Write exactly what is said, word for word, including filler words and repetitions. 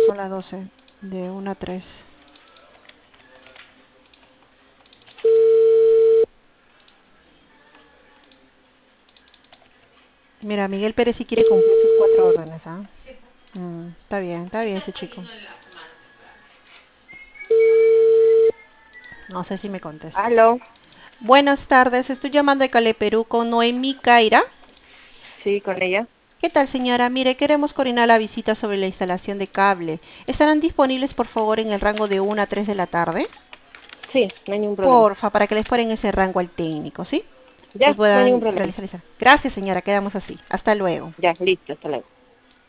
Son las doce. De una a tres. Mira, Miguel Pérez sí quiere cumplir sus cuatro órdenes, ¿ah? Mm, está bien, está bien ese chico. No sé si me contesta. Aló, Buenas tardes, estoy llamando de Cale, Perú con Noemí Caira. sí, con ella. ¿Qué tal, señora? Mire, queremos coordinar la visita sobre la instalación de cable. ¿Estarán disponibles, por favor, en el rango de una a tres de la tarde? Sí, no hay ningún problema. Porfa, para que les fueren ese rango al técnico, ¿sí? Y Ya, no hay ningún puedan problema. realizar. Gracias, señora, quedamos así. Hasta luego. Ya, listo, hasta luego.